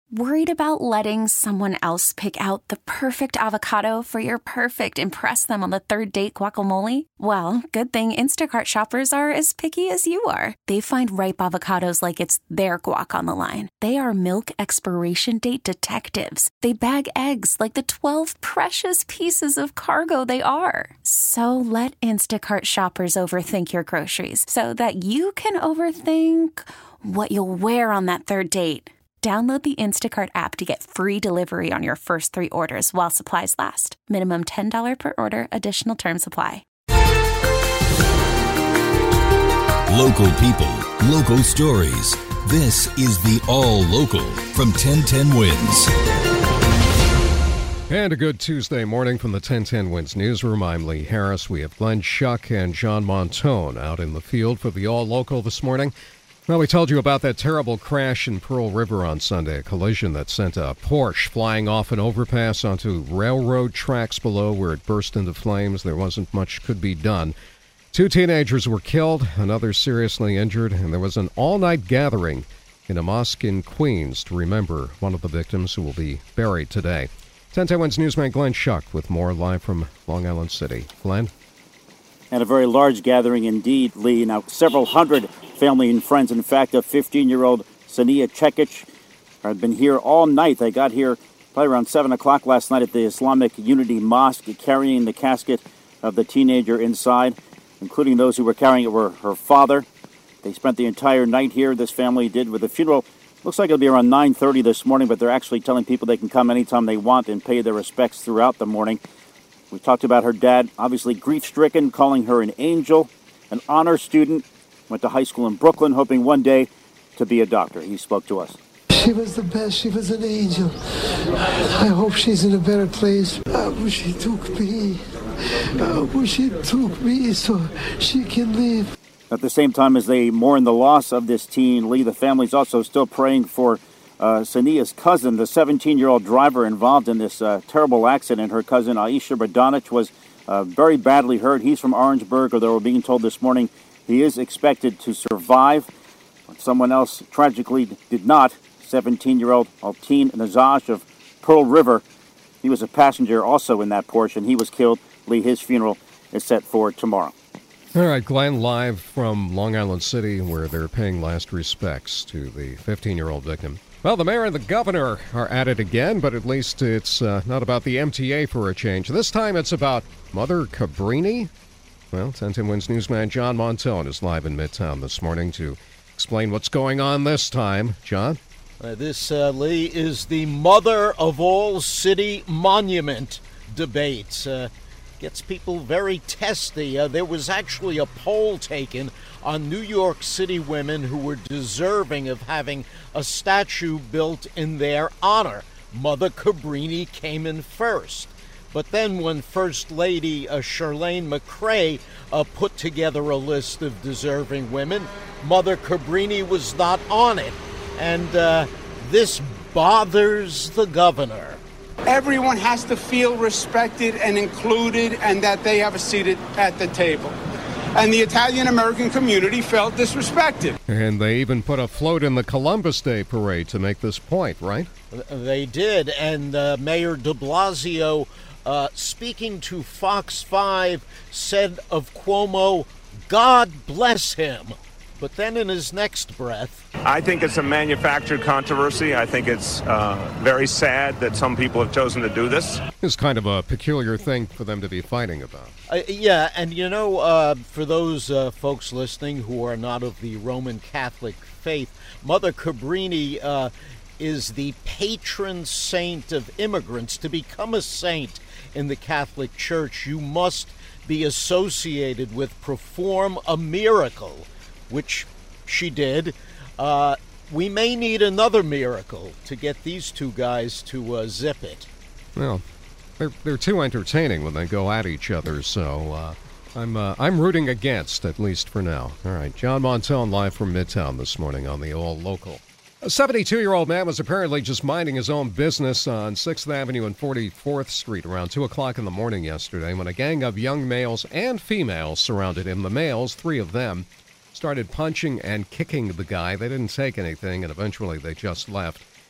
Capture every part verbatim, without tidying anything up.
Worried about letting someone else pick out the perfect avocado for your perfect impress them on the third date guacamole? Well, good thing Instacart shoppers are as picky as you are. They find ripe avocados like it's their guac on the line. They are milk expiration date detectives. They bag eggs like the twelve precious pieces of cargo they are. So let Instacart shoppers overthink your groceries so that you can overthink what you'll wear on that third date. Download the Instacart app to get free delivery on your first three orders while supplies last. Minimum ten dollars per order. Additional terms apply. Local people, local stories. This is the All Local from ten ten Wins. And a good Tuesday morning from the ten ten Wins newsroom. I'm Lee Harris. We have Glenn Schuck and John Montone out in the field for the All Local this morning. Well, we told you about that terrible crash in Pearl River on Sunday, a collision that sent a Porsche flying off an overpass onto railroad tracks below where it burst into flames. There wasn't much could be done. Two teenagers were killed, another seriously injured, and there was an all-night gathering in a mosque in Queens to remember one of the victims who will be buried today. ten ten Wins newsman Glenn Schuck with more live from Long Island City. Glenn? And a very large gathering indeed, Lee. Now, several hundred family and friends. In fact, a fifteen-year-old Sania Cekic had been here all night. They got here probably around seven o'clock last night at the Islamic Unity Mosque, carrying the casket of the teenager inside, including those who were carrying it were her father. They spent the entire night here, this family did, with the funeral. Looks like it'll be around nine thirty this morning, but they're actually telling people they can come anytime they want and pay their respects throughout the morning. We talked about her dad, obviously grief-stricken, calling her an angel, an honor student, went to high school in Brooklyn, hoping one day to be a doctor. He spoke to us. She was the best. She was an angel. I hope she's in a better place. I wish she took me. I wish she took me so she can live. At the same time as they mourn the loss of this teen, Lee, the family's also still praying for uh, Sania's cousin, the seventeen-year-old driver involved in this uh, terrible accident. Her cousin, Aisha Bardanic, was uh, very badly hurt. He's from Orangeburg, although we're being told this morning he is expected to survive. Someone else tragically did not. seventeen-year-old Altin Nazaj of Pearl River. He was a passenger also in that Porsche, and he was killed. Lee, his funeral is set for tomorrow. All right, Glenn, live from Long Island City, where they're paying last respects to the fifteen-year-old victim. Well, the mayor and the governor are at it again, but at least it's uh, not about the M T A for a change. This time it's about Mother Cabrini. Well, ten ten Wins newsman John Montone is live in Midtown this morning to explain what's going on this time. John? Uh, this, uh, Lee, is the mother of all city monument debates. Uh, gets people very testy. Uh, there was actually a poll taken on New York City women who were deserving of having a statue built in their honor. Mother Cabrini came in first. But then when First Lady uh, Chirlane McCray uh, put together a list of deserving women, Mother Cabrini was not on it. And uh, this bothers the governor. Everyone has to feel respected and included and that they have a seat at the table. And the Italian-American community felt disrespected. And they even put a float in the Columbus Day parade to make this point, right? They did. And uh, Mayor de Blasio, uh, speaking to Fox five, said of Cuomo, God bless him. But then in his next breath... I think it's a manufactured controversy. I think it's uh, very sad that some people have chosen to do this. It's kind of a peculiar thing for them to be fighting about. Uh, yeah, and you know, uh, for those uh, folks listening who are not of the Roman Catholic faith, Mother Cabrini uh, is the patron saint of immigrants. To become a saint in the Catholic Church, you must be associated with perform a miracle, which she did. Uh, we may need another miracle to get these two guys to uh, zip it. Well, they're they're too entertaining when they go at each other, so uh, I'm uh, I'm rooting against, at least for now. All right, John Montone live from Midtown this morning on the All Local. A seventy-two-year-old man was apparently just minding his own business on sixth Avenue and forty-fourth Street around two o'clock in the morning yesterday when a gang of young males and females surrounded him. The males, three of them, started punching and kicking the guy. They didn't take anything, and eventually they just left.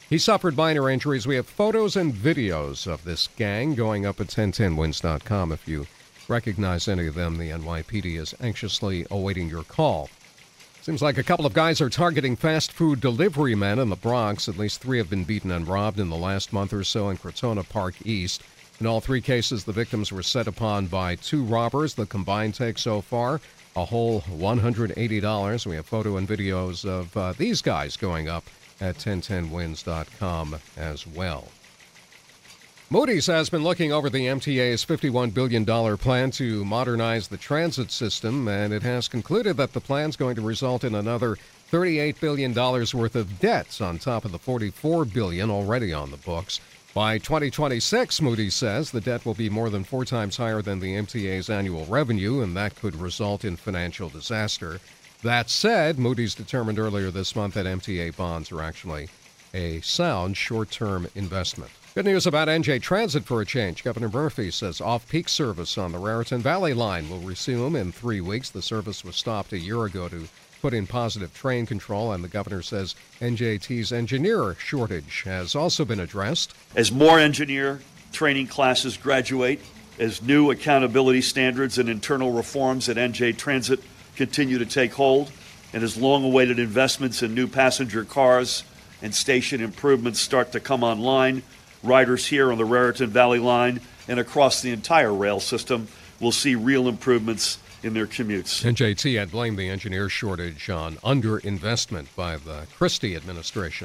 He suffered minor injuries. We have photos and videos of this gang going up at ten ten wins dot com. If you recognize any of them, the N Y P D is anxiously awaiting your call. Seems like a couple of guys are targeting fast food delivery men in the Bronx. At least three have been beaten and robbed in the last month or so in Crotona Park East. In all three cases, the victims were set upon by two robbers. The combined take so far, a whole one hundred eighty dollars. We have photo and videos of uh, these guys going up at ten ten wins dot com as well. Moody's has been looking over the M T A's fifty-one billion dollars plan to modernize the transit system, and it has concluded that the plan is going to result in another thirty-eight billion dollars worth of debts on top of the forty-four billion dollars already on the books. By twenty twenty-six, Moody's says the debt will be more than four times higher than the M T A's annual revenue, and that could result in financial disaster. That said, Moody's determined earlier this month that M T A bonds are actually a sound short-term investment. Good news about N J Transit for a change. Governor Murphy says off-peak service on the Raritan Valley line will resume in three weeks. The service was stopped a year ago to put in positive train control, and the governor says N J T's engineer shortage has also been addressed. As more engineer training classes graduate, as new accountability standards and internal reforms at N J Transit continue to take hold, and as long-awaited investments in new passenger cars and station improvements start to come online, riders here on the Raritan Valley line and across the entire rail system will see real improvements in their commutes. N J T had blamed the engineer shortage on underinvestment by the Christie administration.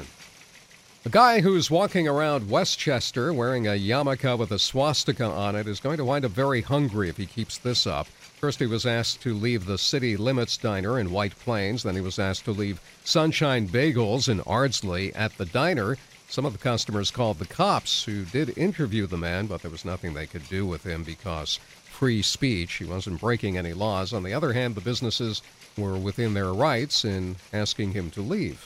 A guy who's walking around Westchester wearing a yarmulke with a swastika on it is going to wind up very hungry if he keeps this up. First, he was asked to leave the City Limits Diner in White Plains. Then he was asked to leave Sunshine Bagels in Ardsley at the diner. Some of the customers called the cops, who did interview the man, but there was nothing they could do with him because free speech. He wasn't breaking any laws. On the other hand, the businesses were within their rights in asking him to leave.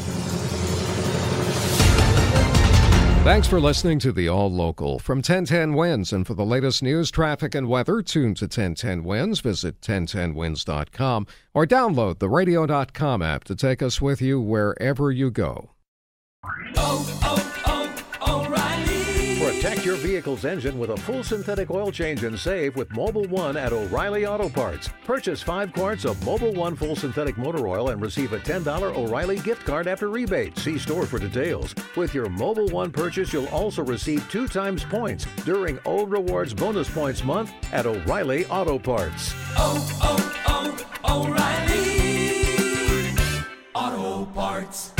Thanks for listening to the All Local from ten ten Wins. And for the latest news, traffic, and weather, tune to ten ten Wins. Visit ten ten wins dot com or download the radio dot com app to take us with you wherever you go. Oh, oh, oh, O'Reilly. Protect your vehicle's engine with a full synthetic oil change and save with Mobil one at O'Reilly Auto Parts. Purchase five quarts of Mobil one full synthetic motor oil and receive a ten dollars O'Reilly gift card after rebate. See store for details. With your Mobil one purchase, you'll also receive two times points during O Rewards Bonus Points Month at O'Reilly Auto Parts. Oh, oh, oh, O'Reilly Auto Parts.